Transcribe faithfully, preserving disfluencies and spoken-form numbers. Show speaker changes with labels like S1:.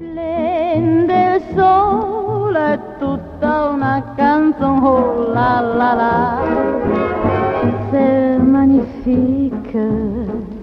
S1: Splende il sole, tutta una canzone, oh la la la, c'est magnifique.